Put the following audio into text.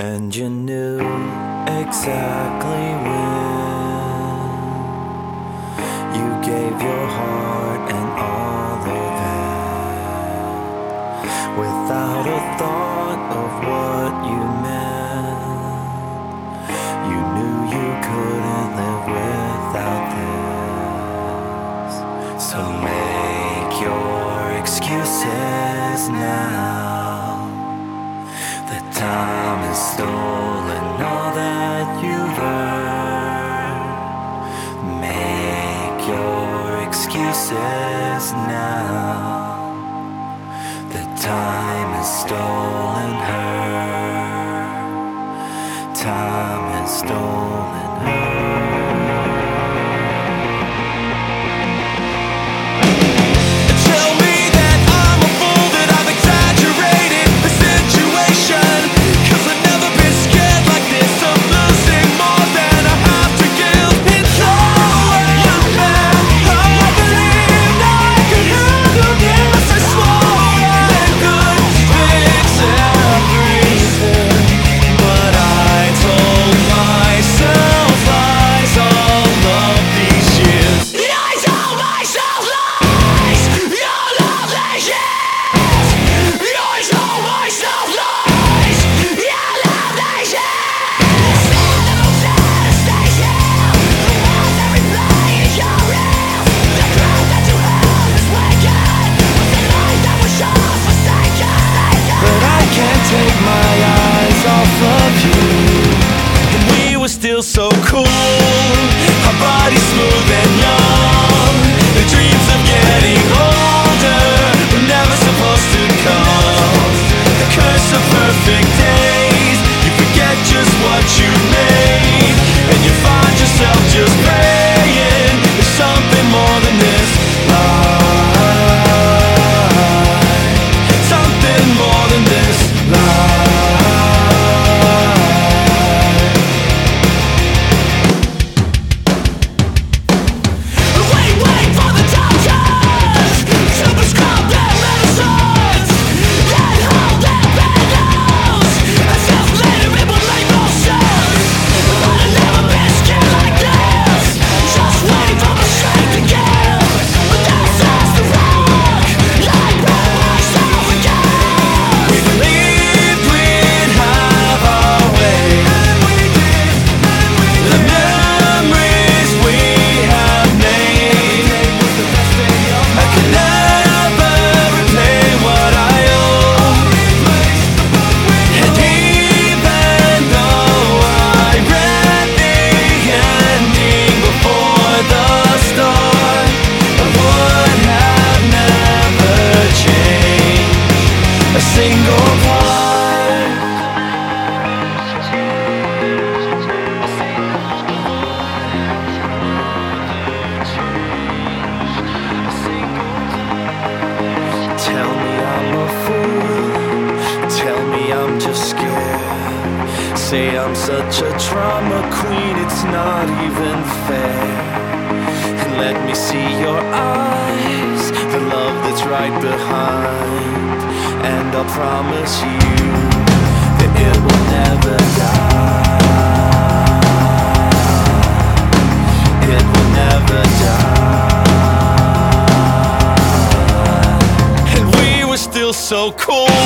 And you knew exactly when you gave your heart and all of it, without a thought of what you meant. You knew you couldn't live without this. So make your excuses now. The time has stolen all that you've earned. Make your excuses now. The time has stolen her. Time has stolen her. Still so cool, our bodies smooth and young. The dreams of getting older were never supposed to come. The curse of perfect days, you forget just what you made, and you find yourself just praying there's something more than this life. Something more than this life. Tell me I'm a fool, tell me I'm just scared. Say I'm such a drama queen, it's not even fair. And let me see your eyes, the love that's right behind. And I'll promise you that it will never die. It will never die. Still so cool.